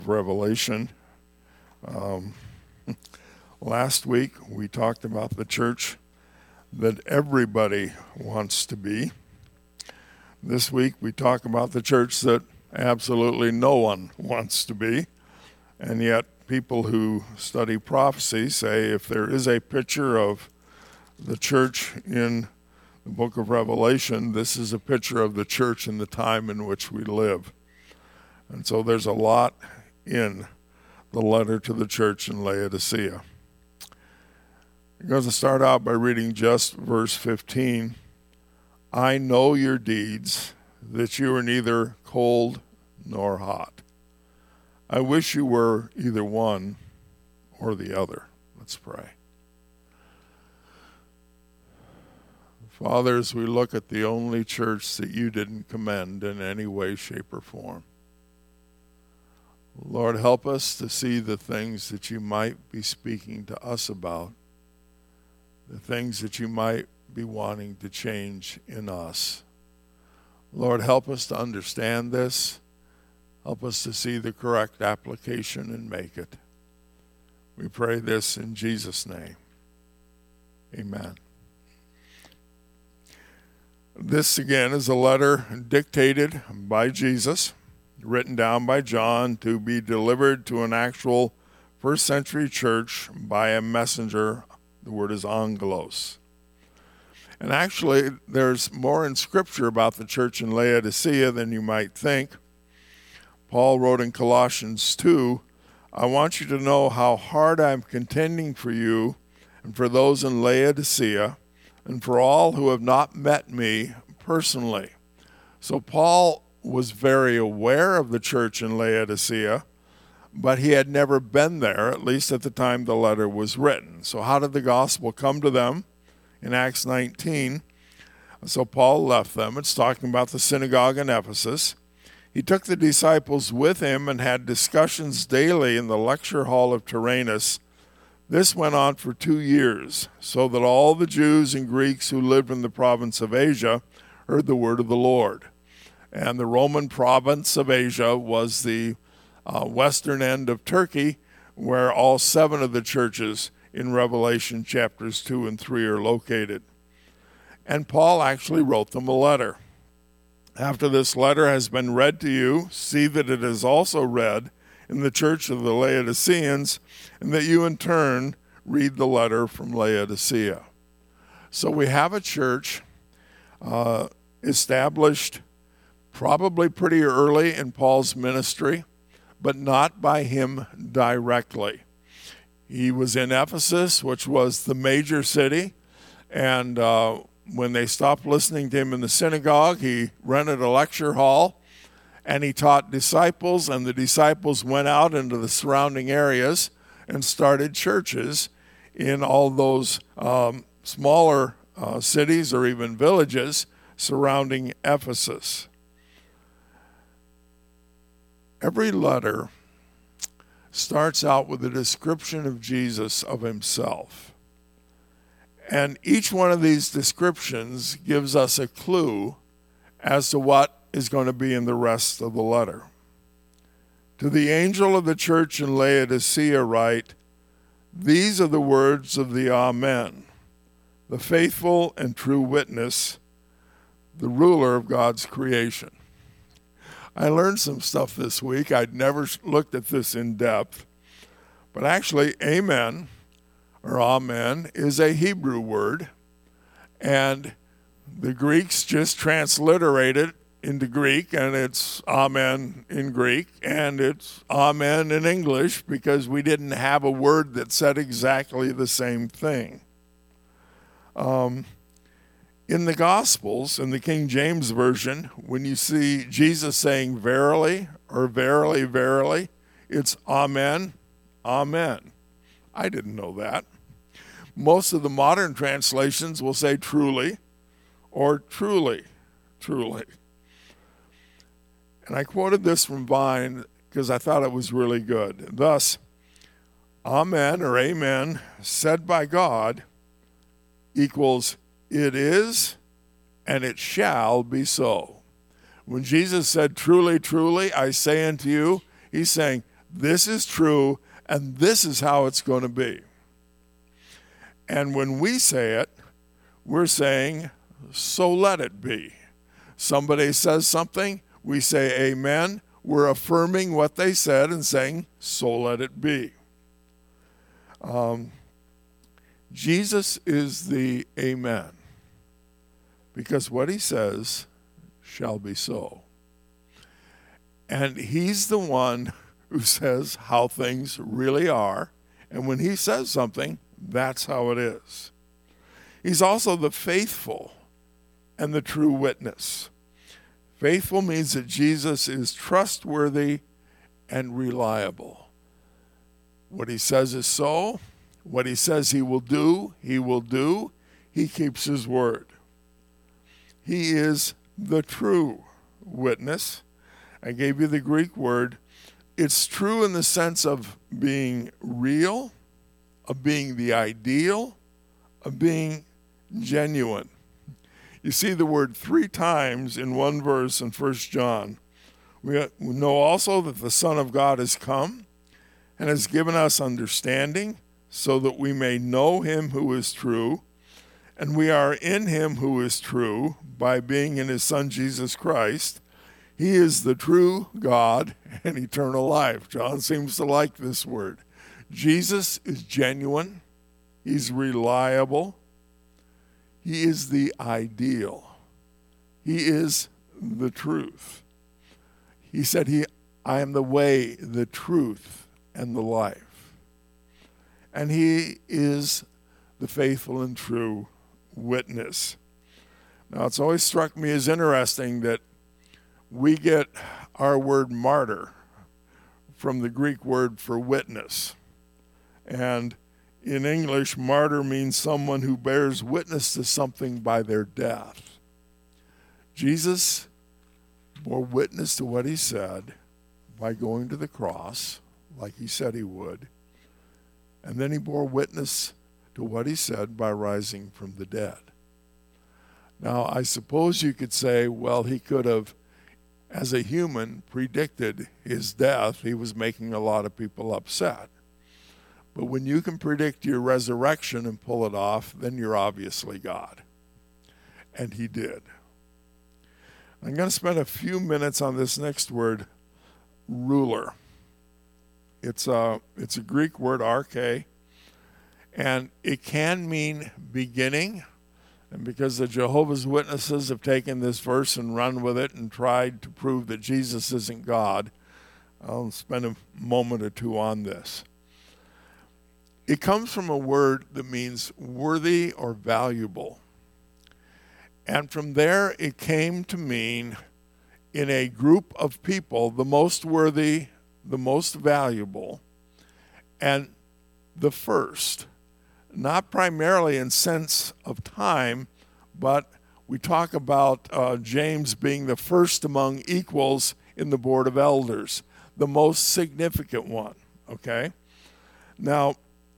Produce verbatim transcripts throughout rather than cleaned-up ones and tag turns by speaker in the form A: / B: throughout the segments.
A: Revelation. Um, last week we talked about the church that everybody wants to be. This week we talk about the church that absolutely no one wants to be. And yet people who study prophecy say if there is a picture of the church in the book of Revelation, this is a picture of the church in the time in which we live. And so there's a lot in the letter to the church in Laodicea. I'm going to start out by reading just verse fifteen. I know your deeds, that you are neither cold nor hot. I wish you were either one or the other. Let's pray. Father, as we look at the only church that you didn't commend in any way, shape, or form, Lord, help us to see the things that you might be speaking to us about, the things that you might be wanting to change in us. Lord, help us to understand this. Help us to see the correct application and make it. We pray this in Jesus' name. Amen. This, again, is a letter dictated by Jesus, written down by John to be delivered to an actual first century church by a messenger. The word is angelos. And actually, there's more in Scripture about the church in Laodicea than you might think. Paul wrote in Colossians two, I want you to know how hard I'm contending for you and for those in Laodicea and for all who have not met me personally. So Paul was very aware of the church in Laodicea, but he had never been there, at least at the time the letter was written. So how did the gospel come to them? In Acts nineteen, so Paul left them. It's talking about the synagogue in Ephesus. He took the disciples with him and had discussions daily in the lecture hall of Tyrannus. This went on for two years, so that all the Jews and Greeks who lived in the province of Asia heard the word of the Lord. And the Roman province of Asia was the uh, western end of Turkey, where all seven of the churches in Revelation chapters two and three are located. And Paul actually wrote them a letter. After this letter has been read to you, see that it is also read in the church of the Laodiceans, and that you in turn read the letter from Laodicea. So we have a church uh, established probably pretty early in Paul's ministry, but not by him directly. He was in Ephesus, which was the major city, and uh, when they stopped listening to him in the synagogue, he rented a lecture hall, and he taught disciples, and the disciples went out into the surrounding areas and started churches in all those um, smaller uh, cities or even villages surrounding Ephesus. Every letter starts out with a description of Jesus, of himself. And each one of these descriptions gives us a clue as to what is going to be in the rest of the letter. To the angel of the church in Laodicea write, these are the words of the Amen, the faithful and true witness, the ruler of God's creation. I learned some stuff this week. I'd never looked at this in depth. But actually, amen, or amen, is a Hebrew word. And the Greeks just transliterate it into Greek, and it's amen in Greek, and it's amen in English, because we didn't have a word that said exactly the same thing. Um, in the Gospels, in the King James Version, when you see Jesus saying verily or verily, verily, it's amen, amen. I didn't know that. Most of the modern translations will say truly or truly, truly. And I quoted this from Vine because I thought it was really good. Thus, amen or amen said by God equals it is and it shall be so. When Jesus said, truly, truly, I say unto you, he's saying, This is true, and this is how it's going to be. And when we say it, we're saying, so let it be. Somebody says something, we say amen. We're affirming what they said and saying, so let it be. Um, Jesus is the amen, because what he says shall be so. And he's the one who says how things really are. And when he says something, that's how it is. He's also the faithful and the true witness. Faithful means that Jesus is trustworthy and reliable. What he says is so. What he says he will do, he will do. He keeps his word. He is the true witness. I gave you the Greek word. It's true in the sense of being real, of being the ideal, of being genuine. You see the word three times in one verse in First John. We know also that the Son of God has come and has given us understanding so that we may know him who is true. And we are in him who is true by being in his Son Jesus Christ. He is the true God and eternal life. John seems to like this word. Jesus is genuine. He's reliable. He is the ideal. He is the truth. He said, "He, I am the way, the truth, and the life." And he is the faithful and true witness. Now, it's always struck me as interesting that we get our word martyr from the Greek word for witness. And in English, martyr means someone who bears witness to something by their death. Jesus bore witness to what he said by going to the cross, like he said he would. And then he bore witness to what he said by rising from the dead. Now, I suppose you could say, well, he could have, as a human, predicted his death. He was making a lot of people upset. But when you can predict your resurrection and pull it off, then you're obviously God. And he did. I'm going to spend a few minutes on this next word, ruler. It's a, it's a Greek word, arche, and it can mean beginning. And because the Jehovah's Witnesses have taken this verse and run with it and tried to prove that Jesus isn't God, I'll spend a moment or two on this. It comes from a word that means worthy or valuable. And from there, it came to mean in a group of people, the most worthy, the most valuable, and the first. Not primarily in sense of time, but we talk about uh, James being the first among equals in the board of elders, the most significant one, okay? Now,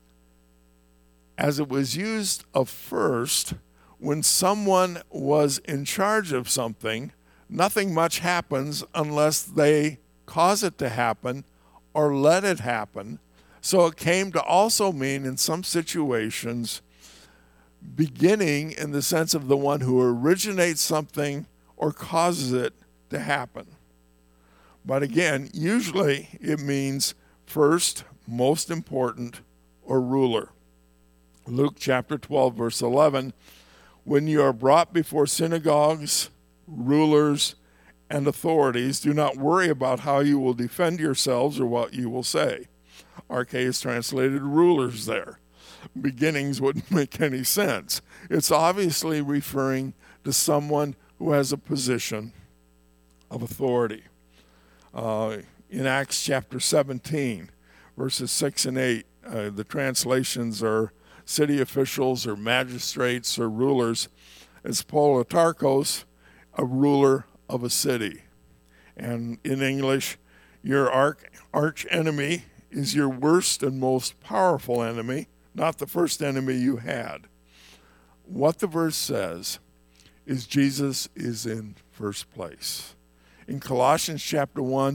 A: as it was used of first, when someone was in charge of something, nothing much happens unless they cause it to happen or let it happen. So it came to also mean, in some situations, beginning in the sense of the one who originates something or causes it to happen. But again, usually it means first, most important, or ruler. Luke chapter twelve, verse eleven, when you are brought before synagogues, rulers, and authorities, do not worry about how you will defend yourselves or what you will say. Arche is translated rulers there. Beginnings wouldn't make any sense. It's obviously referring to someone who has a position of authority. Uh, in Acts chapter seventeen, verses six and eight, uh, the translations are city officials or magistrates or rulers. It's Politarchos, a ruler of a city. And in English, your arch, arch enemy is your worst and most powerful enemy, not the first enemy you had. What the verse says is Jesus is in first place. In Colossians chapter one,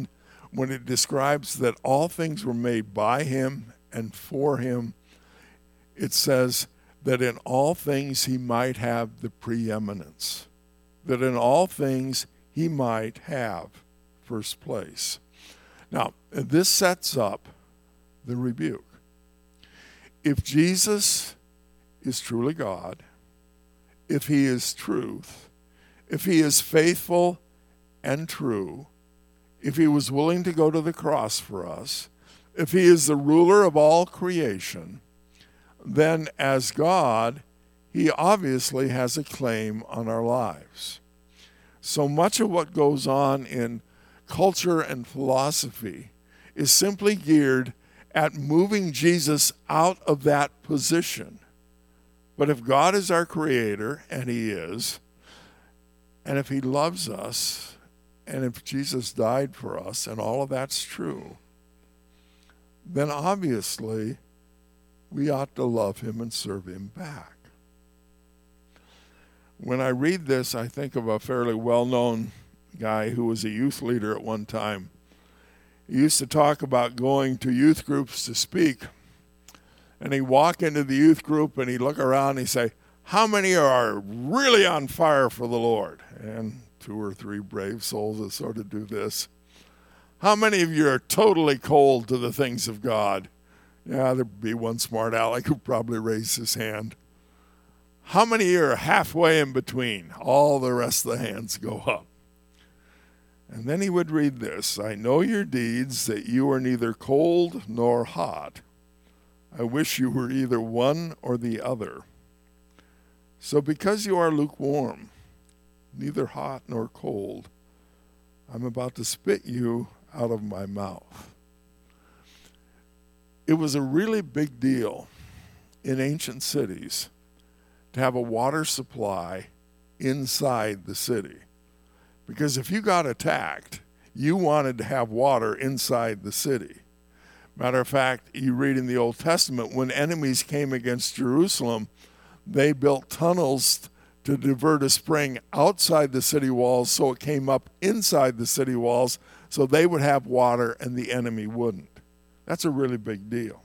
A: when it describes that all things were made by him and for him, it says that in all things he might have the preeminence, that in all things he might have first place. Now, this sets up the rebuke. If Jesus is truly God, if he is truth, if he is faithful and true, if he was willing to go to the cross for us, if he is the ruler of all creation, then as God, he obviously has a claim on our lives. So much of what goes on in culture and philosophy is simply geared at moving Jesus out of that position. But if God is our creator, and he is, and if he loves us, and if Jesus died for us, and all of that's true, then obviously we ought to love him and serve him back. When I read this, I think of a fairly well-known guy who was a youth leader at one time. He used to talk about going to youth groups to speak. And he'd walk into the youth group and he'd look around and he'd say, how many are really on fire for the Lord? And two or three brave souls that sort of do this. How many of you are totally cold to the things of God? Yeah, there'd be one smart aleck who probably raised his hand. How many are halfway in between? All the rest of the hands go up. And then he would read this, I know your deeds, that you are neither cold nor hot. I wish you were either one or the other. So because you are lukewarm, neither hot nor cold, I'm about to spit you out of my mouth. It was a really big deal in ancient cities to have a water supply inside the city. Because if you got attacked, you wanted to have water inside the city. Matter of fact, you read in the Old Testament, when enemies came against Jerusalem, they built tunnels to divert a spring outside the city walls so it came up inside the city walls so they would have water and the enemy wouldn't. That's a really big deal.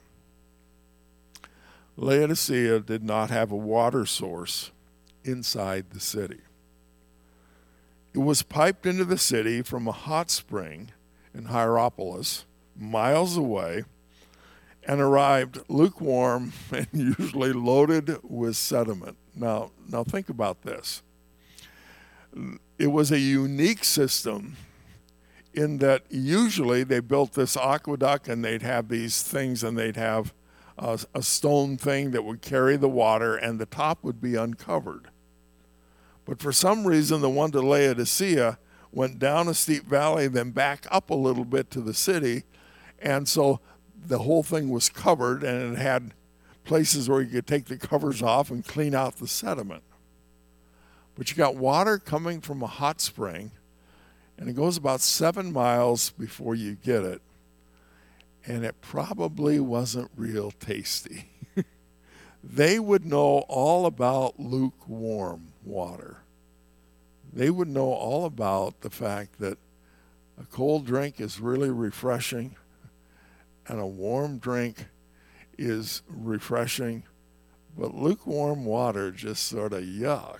A: Laodicea did not have a water source inside the city. It was piped into the city from a hot spring in Hierapolis, miles away, and arrived lukewarm and usually loaded with sediment. Now, now think about this. It was a unique system in that usually they built this aqueduct and they'd have these things and they'd have a, a stone thing that would carry the water and the top would be uncovered. But for some reason, the one to Laodicea went down a steep valley, then back up a little bit to the city. And so the whole thing was covered, and it had places where you could take the covers off and clean out the sediment. But you got water coming from a hot spring, and it goes about seven miles before you get it. And it probably wasn't real tasty. They would know all about lukewarm water. They would know all about the fact that a cold drink is really refreshing and a warm drink is refreshing, but lukewarm water just sort of yuck.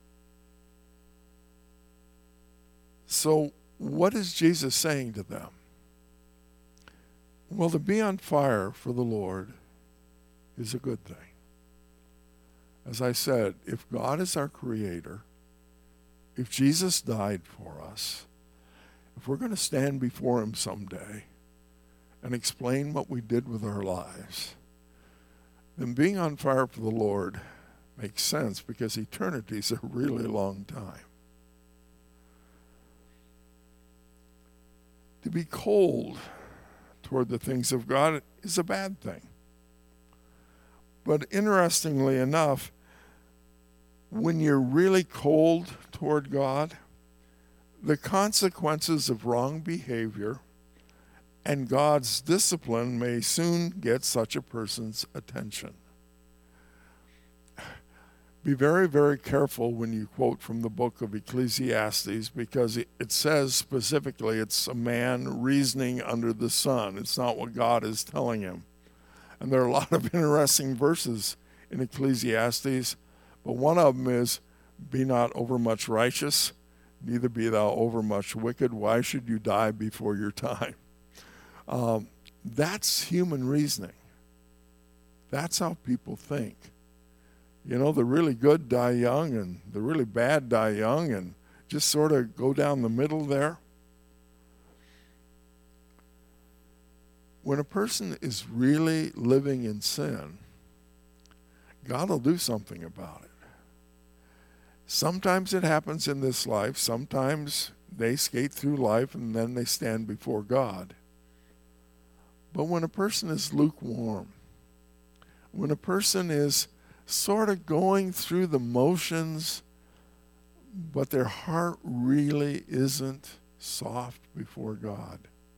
A: So what is Jesus saying to them? Well, to be on fire for the Lord is a good thing. As I said, if God is our creator, if Jesus died for us, if we're going to stand before him someday and explain what we did with our lives, then being on fire for the Lord makes sense because eternity is a really long time. To be cold toward the things of God is a bad thing. But interestingly enough, when you're really cold toward God, the consequences of wrong behavior and God's discipline may soon get such a person's attention. Be very, very careful when you quote from the book of Ecclesiastes, because it, it says specifically it's a man reasoning under the sun. It's not what God is telling him. And there are a lot of interesting verses in Ecclesiastes, but one of them is, be not overmuch righteous, neither be thou overmuch wicked. Why should you die before your time? Um, that's human reasoning. That's how people think. You know, the really good die young and the really bad die young, and just sort of go down the middle there. When a person is really living in sin, God will do something about it. Sometimes it happens in this life. Sometimes they skate through life and then they stand before God. But when a person is lukewarm, when a person is sort of going through the motions, but their heart really isn't soft before God,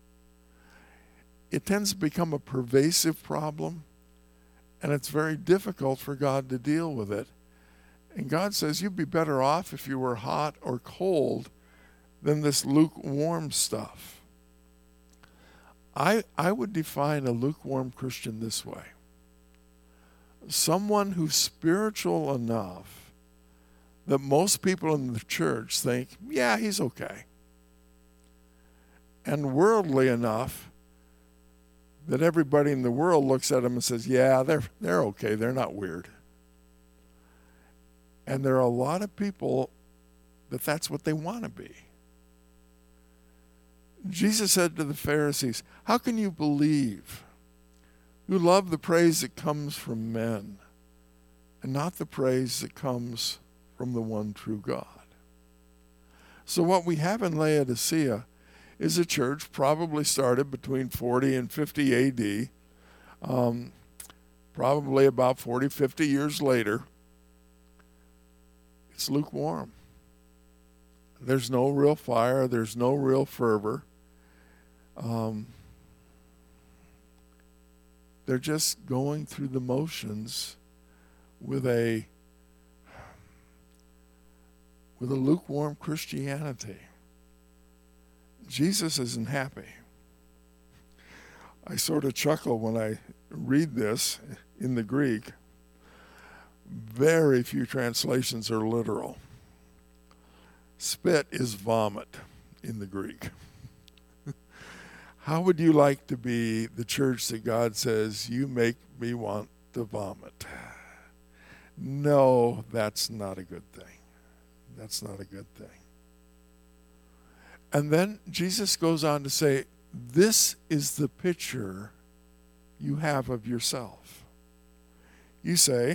A: it tends to become a pervasive problem, and it's very difficult for God to deal with it. And God says, you'd be better off if you were hot or cold than this lukewarm stuff. I, I would define a lukewarm Christian this way. Someone who's spiritual enough that most people in the church think, yeah, he's okay. And worldly enough that everybody in the world looks at him and says, yeah, they're, they're okay, they're not weird. And there are a lot of people that that's what they want to be. Jesus said to the Pharisees, how can you believe? You love the praise that comes from men and not the praise that comes from the one true God. So what we have in Laodicea is a church probably started between forty and fifty A D, um, probably about forty, fifty years later. It's lukewarm. There's no real fire. There's no real fervor. Um, they're just going through the motions with a with a lukewarm Christianity. Jesus isn't happy. I sort of chuckle when I read this in the Greek. Very few translations are literal. Spit is vomit in the Greek. How would you like to be the church that God says, you make me want to vomit? No, that's not a good thing. That's not a good thing. And then Jesus goes on to say, this is the picture you have of yourself. You say,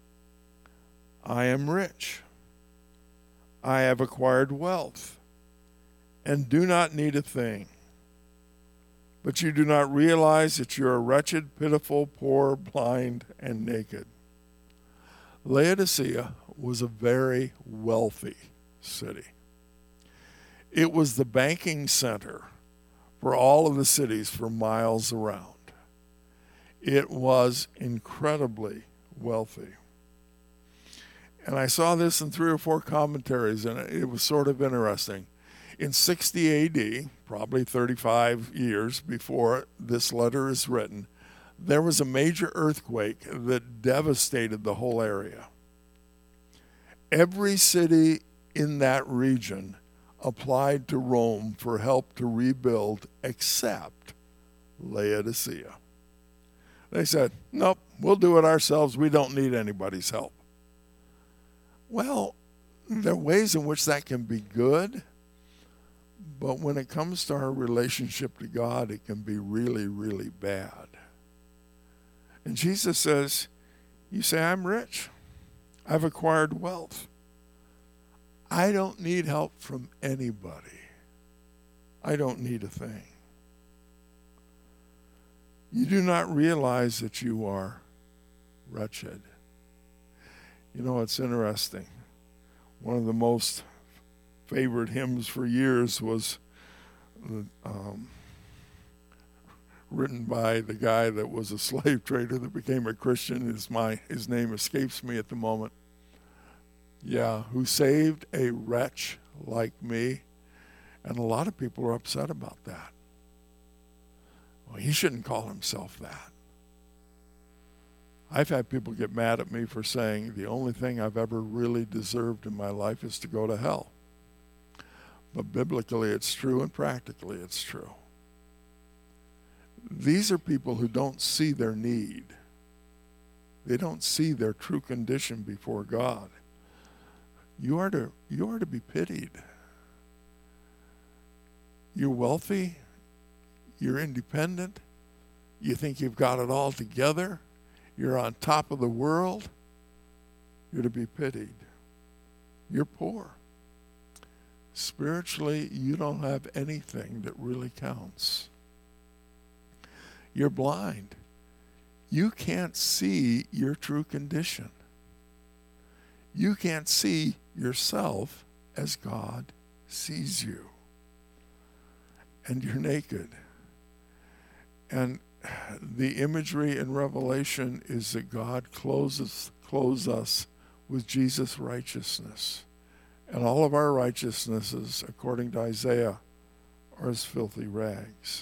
A: I am rich. I have acquired wealth and do not need a thing. But you do not realize that you are wretched, pitiful, poor, blind, and naked. Laodicea was a very wealthy city. It was the banking center for all of the cities for miles around. It was incredibly wealthy. And I saw this in three or four commentaries, and it was sort of interesting. In sixty A D, probably thirty-five years before this letter is written, there was a major earthquake that devastated the whole area. Every city in that region applied to Rome for help to rebuild except Laodicea. They said, nope, we'll do it ourselves. We don't need anybody's help. Well, there are ways in which that can be good, but when it comes to our relationship to God, it can be really, really bad. And Jesus says, you say, I'm rich. I've acquired wealth. I don't need help from anybody. I don't need a thing. You do not realize that you are wretched. You know, it's interesting. One of the most favorite hymns for years was um, written by the guy that was a slave trader that became a Christian. His, my, his name escapes me at the moment. Yeah, who saved a wretch like me. And a lot of people are upset about that. Well, he shouldn't call himself that. I've had people get mad at me for saying the only thing I've ever really deserved in my life is to go to hell. But biblically it's true and practically it's true. These are people who don't see their need. They don't see their true condition before God. You are to, you are to be pitied. You're wealthy. You're independent. You think you've got it all together. You're on top of the world. You're to be pitied. You're poor. Spiritually, you don't have anything that really counts. You're blind. You can't see your true condition. You can't see yourself as God sees you. And you're naked. And the imagery in Revelation is that God clothes, clothes us with Jesus' righteousness. And all of our righteousnesses, according to Isaiah, are as filthy rags.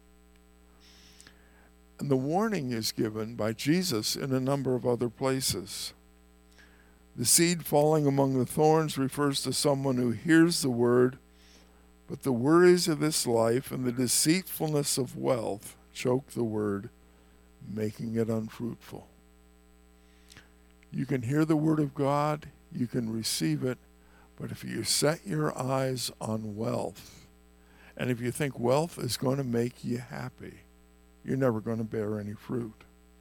A: And the warning is given by Jesus in a number of other places. The seed falling among the thorns refers to someone who hears the word, but the worries of this life and the deceitfulness of wealth choke the word, making it unfruitful. You can hear the word of God, you can receive it, but if you set your eyes on wealth, and if you think wealth is going to make you happy, you're never going to bear any fruit.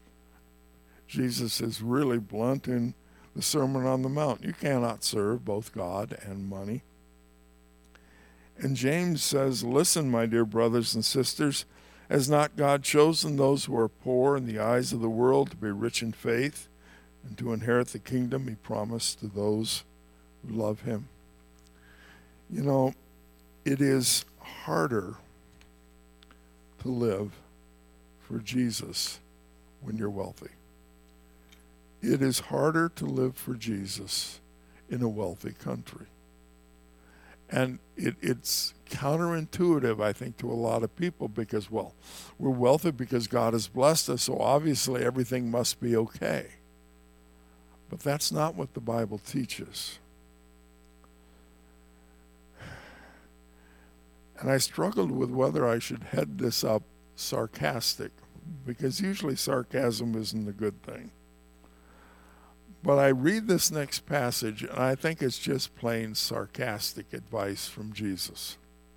A: Jesus is really blunt in the Sermon on the Mount. You cannot serve both God and money. And James says, listen, my dear brothers and sisters, has not God chosen those who are poor in the eyes of the world to be rich in faith and to inherit the kingdom he promised to those who love him? You know, it is harder to live for Jesus when you're wealthy. It is harder to live for Jesus in a wealthy country. And it, it's counterintuitive, I think, to a lot of people because, well, we're wealthy because God has blessed us, so obviously everything must be okay. But that's not what the Bible teaches. And I struggled with whether I should head this up sarcastic, because usually sarcasm isn't a good thing. But I read this next passage, and I think it's just plain sarcastic advice from Jesus.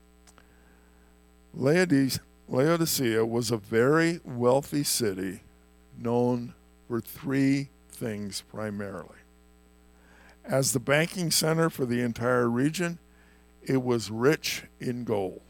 A: Laodicea was a very wealthy city known for three things primarily. As the banking center for the entire region, it was rich in gold.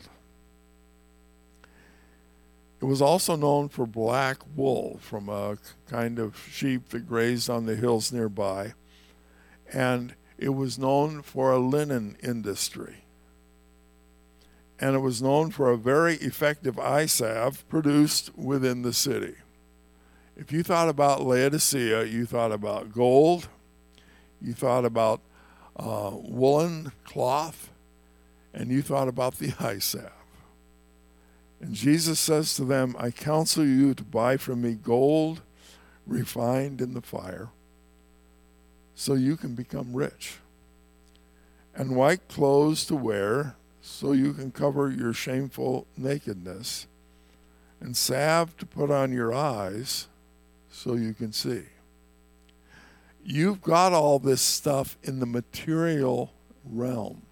A: It was also known for black wool from a kind of sheep that grazed on the hills nearby. And it was known for a linen industry. And it was known for a very effective eye salve produced within the city. If you thought about Laodicea, you thought about gold, you thought about uh, woolen cloth, and you thought about the eye salve. And Jesus says to them, I counsel you to buy from me gold refined in the fire so you can become rich, and white clothes to wear so you can cover your shameful nakedness, and salve to put on your eyes so you can see. You've got all this stuff in the material realm.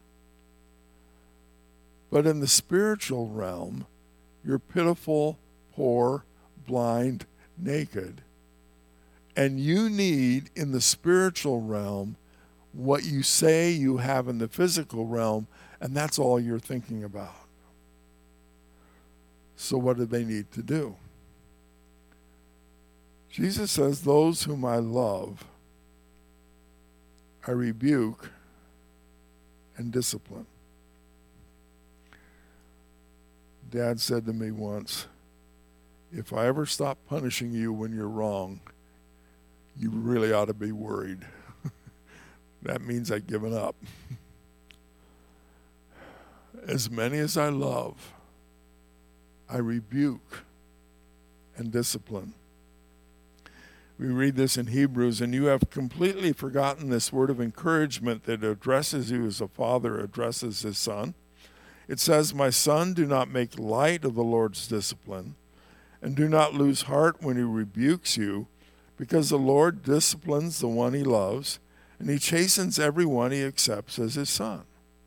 A: But in the spiritual realm, you're pitiful, poor, blind, naked. And you need, in the spiritual realm, what you say you have in the physical realm, and that's all you're thinking about. So what do they need to do? Jesus says, those whom I love, I rebuke and discipline. Dad said to me once, if I ever stop punishing you when you're wrong, you really ought to be worried. That means I've given up. As many as I love, I rebuke and discipline. We read this in Hebrews, and you have completely forgotten this word of encouragement that addresses you as a father addresses his son. It says, "My son, do not make light of the Lord's discipline, and do not lose heart when he rebukes you, because the Lord disciplines the one he loves, and he chastens everyone he accepts as his son."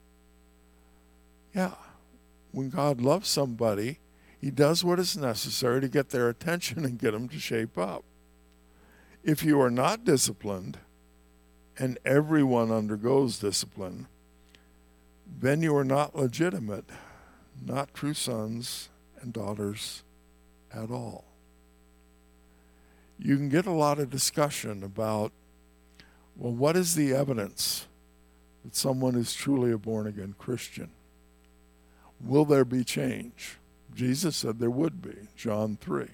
A: Yeah, when God loves somebody, he does what is necessary to get their attention and get them to shape up. If you are not disciplined, and everyone undergoes discipline, then you are not legitimate, not true sons and daughters at all. You can get a lot of discussion about, well, what is the evidence that someone is truly a born-again Christian? Will there be change? Jesus said there would be, John three.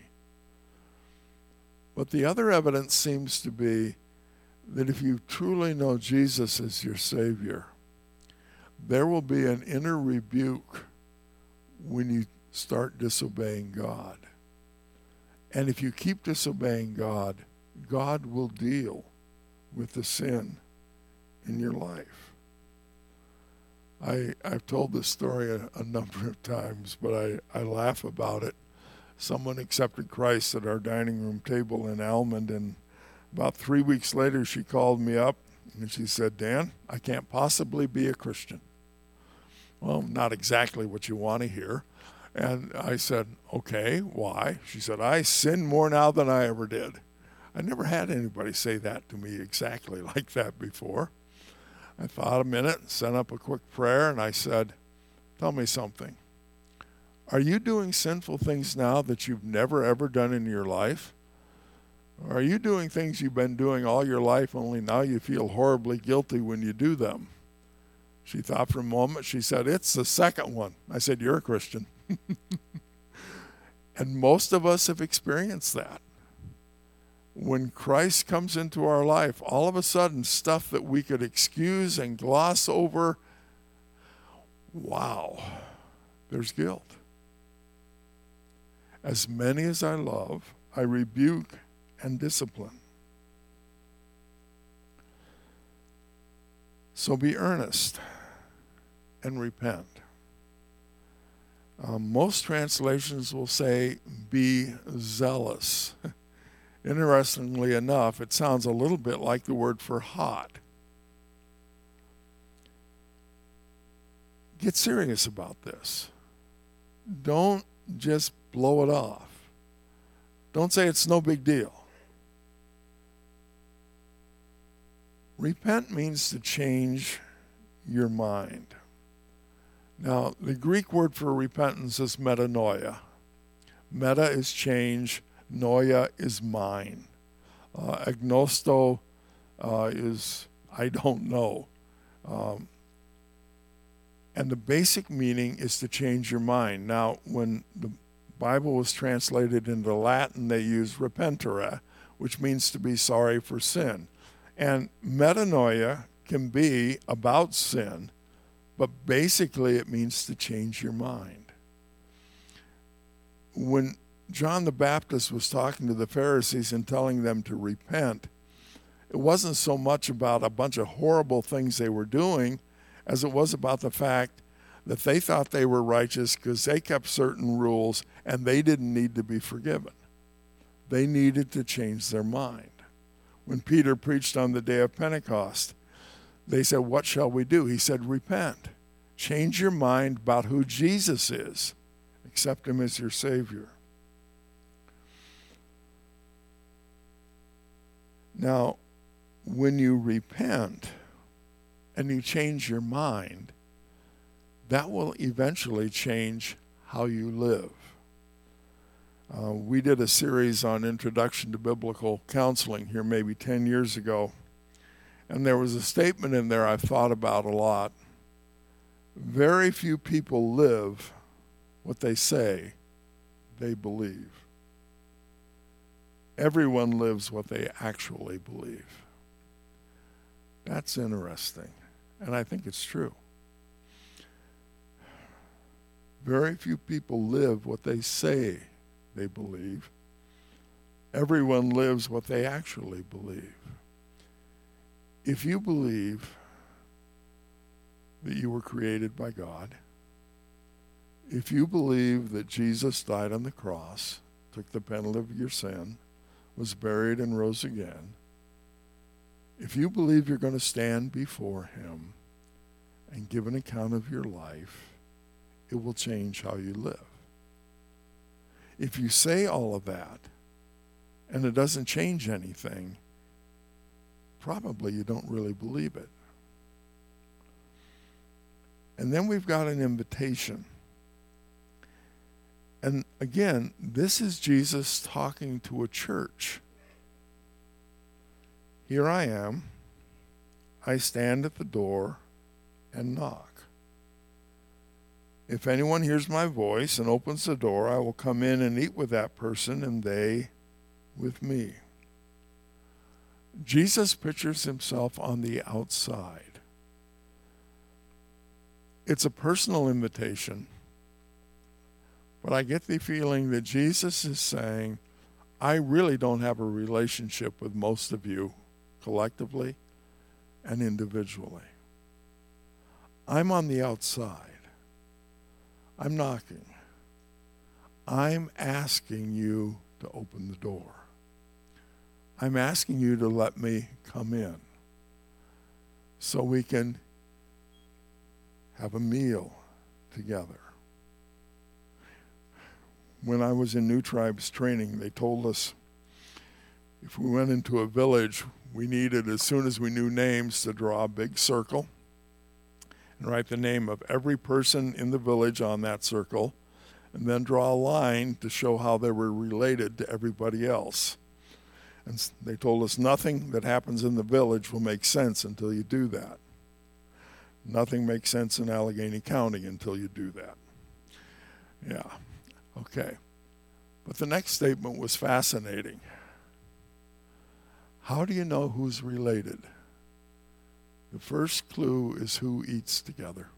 A: But the other evidence seems to be that if you truly know Jesus as your Savior, there will be an inner rebuke when you start disobeying God. And if you keep disobeying God, God will deal with the sin in your life. I, I've told this story a, a number of times, but I, I laugh about it. Someone accepted Christ at our dining room table in Almond, and about three weeks later she called me up and she said, "Dan, I can't possibly be a Christian." Well, not exactly what you want to hear. And I said, "Okay, why?" She said, "I sin more now than I ever did." I never had anybody say that to me exactly like that before. I thought a minute, sent up a quick prayer, and I said, "Tell me something. Are you doing sinful things now that you've never ever done in your life? Or are you doing things you've been doing all your life, only now you feel horribly guilty when you do them?" She thought for a moment. She said, "It's the second one." I said, "You're a Christian." And most of us have experienced that. When Christ comes into our life, all of a sudden, stuff that we could excuse and gloss over, wow, there's guilt. As many as I love, I rebuke and discipline. So be earnest and repent. Um, most translations will say, be zealous. Interestingly enough, it sounds a little bit like the word for hot. Get serious about this. Don't just blow it off. Don't say it's no big deal. Repent means to change your mind. Now, the Greek word for repentance is metanoia. Meta is change, noia is mind. Uh, agnosto uh, is I don't know. Um, and the basic meaning is to change your mind. Now, when the Bible was translated into Latin, they used repentere, which means to be sorry for sin. And metanoia can be about sin, but basically it means to change your mind. When John the Baptist was talking to the Pharisees and telling them to repent, it wasn't so much about a bunch of horrible things they were doing as it was about the fact that they thought they were righteous because they kept certain rules and they didn't need to be forgiven. They needed to change their mind. When Peter preached on the day of Pentecost, they said, "What shall we do?" He said, "Repent. Change your mind about who Jesus is. Accept him as your Savior." Now, when you repent and you change your mind, that will eventually change how you live. Uh, we did a series on Introduction to Biblical Counseling here maybe ten years ago, and there was a statement in there I've thought about a lot. Very few people live what they say they believe. Everyone lives what they actually believe. That's interesting, and I think it's true. Very few people live what they say they believe. Everyone lives what they actually believe. If you believe that you were created by God, if you believe that Jesus died on the cross, took the penalty of your sin, was buried and rose again, if you believe you're going to stand before him and give an account of your life, it will change how you live. If you say all of that and it doesn't change anything, probably you don't really believe it. And then we've got an invitation. And again, this is Jesus talking to a church. Here I am. I stand at the door and knock. If anyone hears my voice and opens the door, I will come in and eat with that person and they with me. Jesus pictures himself on the outside. It's a personal invitation, but I get the feeling that Jesus is saying, I really don't have a relationship with most of you collectively and individually. I'm on the outside. I'm knocking. I'm asking you to open the door. I'm asking you to let me come in so we can have a meal together. When I was in New Tribes training, they told us if we went into a village, we needed, as soon as we knew names, to draw a big circle and write the name of every person in the village on that circle, and then draw a line to show how they were related to everybody else. And they told us nothing that happens in the village will make sense until you do that. Nothing makes sense in Allegheny County until you do that. Yeah, okay. But the next statement was fascinating. How do you know who's related? The first clue is who eats together.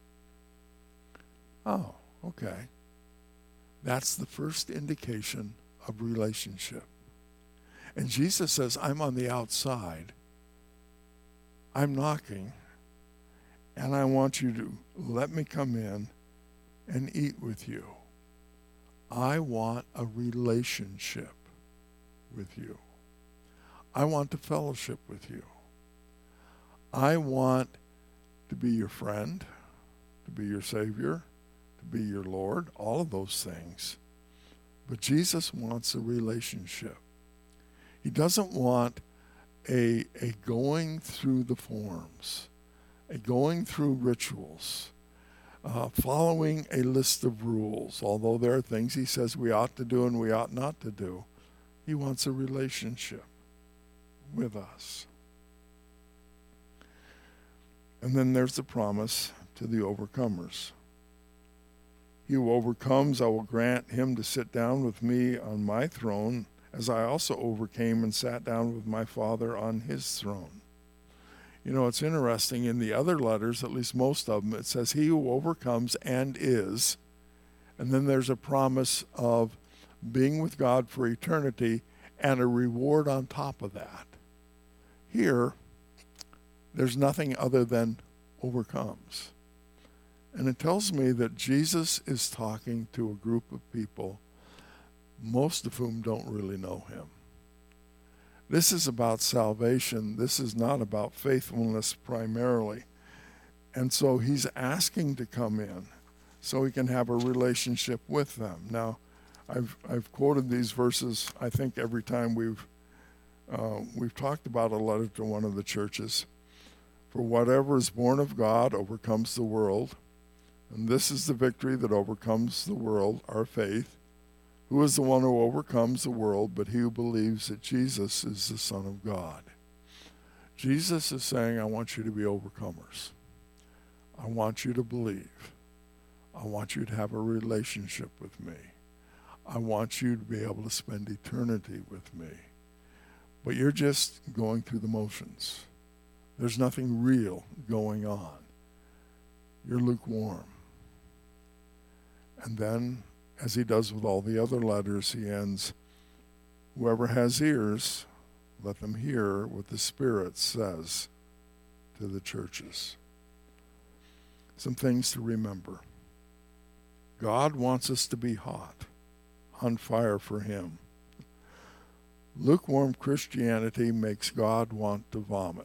A: Oh, okay. That's the first indication of relationship. And Jesus says, I'm on the outside. I'm knocking. And I want you to let me come in and eat with you. I want a relationship with you. I want to fellowship with you. I want to be your friend, to be your Savior, to be your Lord, all of those things. But Jesus wants a relationship. He doesn't want a, a going through the forms, a going through rituals, uh, following a list of rules, although there are things he says we ought to do and we ought not to do. He wants a relationship with us. And then there's the promise to the overcomers. He who overcomes, I will grant him to sit down with me on my throne, as I also overcame and sat down with my Father on his throne. You know, it's interesting, in the other letters, at least most of them, it says he who overcomes and is, and then there's a promise of being with God for eternity and a reward on top of that. Here, there's nothing other than overcomes. And it tells me that Jesus is talking to a group of people, most of whom don't really know him. This is about salvation. This is not about faithfulness primarily. And so he's asking to come in so he can have a relationship with them. Now, I've I've quoted these verses, I think, every time we've uh, we've talked about a letter to one of the churches. For whatever is born of God overcomes the world. And this is the victory that overcomes the world, our faith. Who is the one who overcomes the world but he who believes that Jesus is the Son of God? Jesus is saying, I want you to be overcomers. I want you to believe. I want you to have a relationship with me. I want you to be able to spend eternity with me. But you're just going through the motions. There's nothing real going on. You're lukewarm. And then, as he does with all the other letters, he ends, whoever has ears, let them hear what the Spirit says to the churches. Some things to remember. God wants us to be hot, on fire for him. Lukewarm Christianity makes God want to vomit.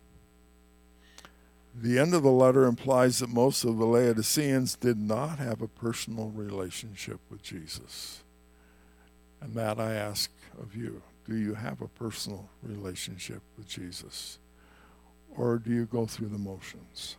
A: The end of the letter implies that most of the Laodiceans did not have a personal relationship with Jesus. And that I ask of you. Do you have a personal relationship with Jesus? Or do you go through the motions?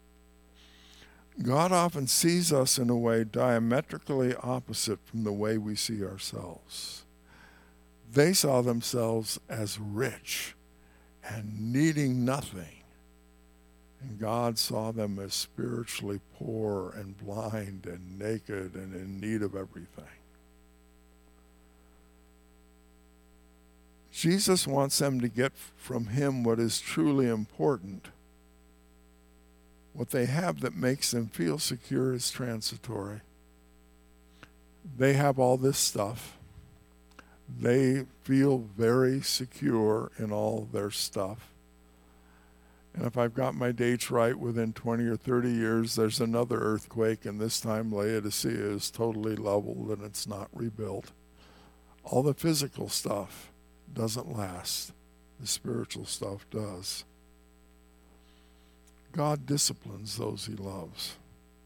A: God often sees us in a way diametrically opposite from the way we see ourselves. They saw themselves as rich and needing nothing. And God saw them as spiritually poor and blind and naked and in need of everything. Jesus wants them to get from him what is truly important. What they have that makes them feel secure is transitory. They have all this stuff. They feel very secure in all their stuff. And if I've got my dates right, within twenty or thirty years, there's another earthquake, and this time Laodicea is totally leveled and it's not rebuilt. All the physical stuff doesn't last. The spiritual stuff does. God disciplines those he loves.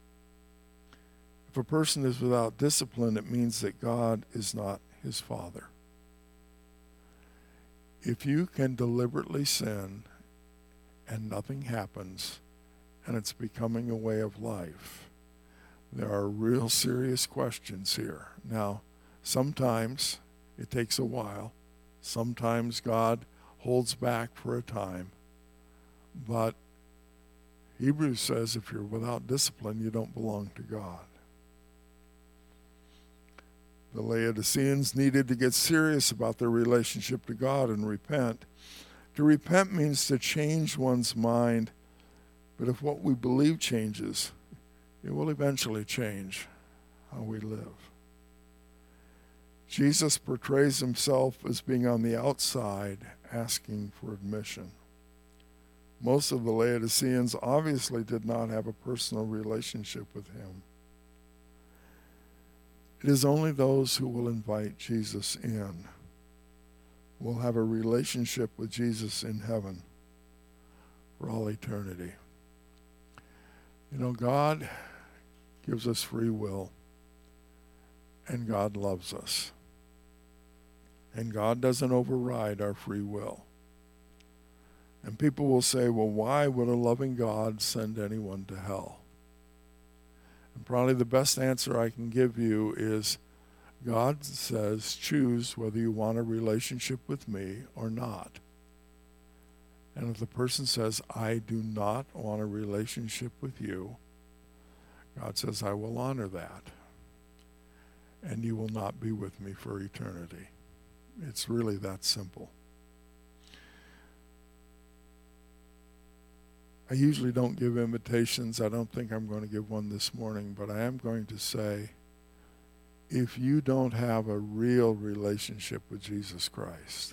A: If a person is without discipline, it means that God is not his father. If you can deliberately sin and nothing happens, and it's becoming a way of life, there are real serious questions here. Now, sometimes it takes a while. Sometimes God holds back for a time. But Hebrews says if you're without discipline, you don't belong to God. The Laodiceans needed to get serious about their relationship to God and repent. To repent means to change one's mind, but if what we believe changes, it will eventually change how we live. Jesus portrays himself as being on the outside, asking for admission. Most of the Laodiceans obviously did not have a personal relationship with him. It is only those who will invite Jesus in will have a relationship with Jesus in heaven for all eternity. You know, God gives us free will, and God loves us. And God doesn't override our free will. And people will say, well, why would a loving God send anyone to hell? And probably the best answer I can give you is God says, choose whether you want a relationship with me or not. And if the person says, I do not want a relationship with you, God says, I will honor that. And you will not be with me for eternity. It's really that simple. I usually don't give invitations. I don't think I'm going to give one this morning, but I am going to say, if you don't have a real relationship with Jesus Christ,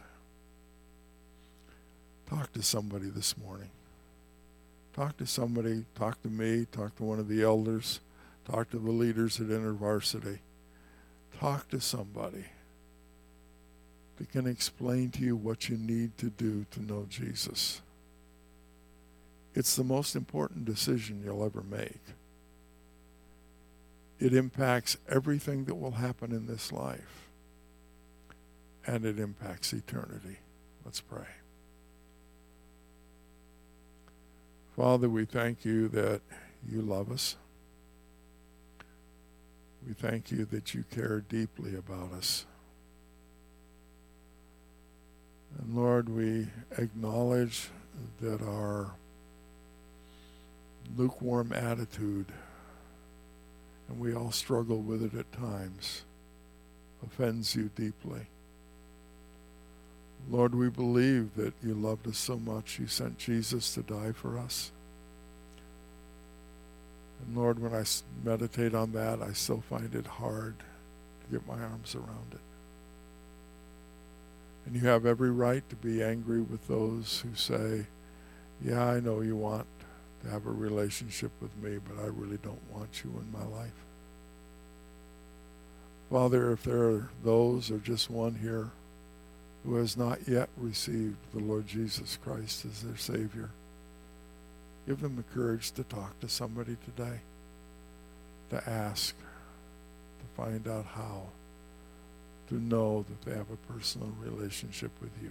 A: talk to somebody this morning. Talk to somebody, talk to me, talk to one of the elders, talk to the leaders at InterVarsity. Talk to somebody that can explain to you what you need to do to know Jesus. It's the most important decision you'll ever make. It impacts everything that will happen in this life. And it impacts eternity. Let's pray. Father, we thank you that you love us. We thank you that you care deeply about us. And Lord, we acknowledge that our lukewarm attitude, and we all struggle with it at times, offends you deeply. Lord, we believe that you loved us so much you sent Jesus to die for us. And Lord, when I meditate on that, I still find it hard to get my arms around it. And you have every right to be angry with those who say, yeah, I know you want to have a relationship with me, but I really don't want you in my life. Father, if there are those or just one here who has not yet received the Lord Jesus Christ as their Savior, give them the courage to talk to somebody today, to ask, to find out how, to know that they have a personal relationship with you.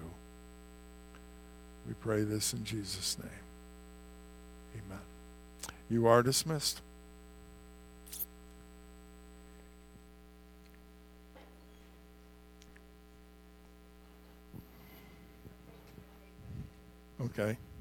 A: We pray this in Jesus' name. Amen. You are dismissed. Okay.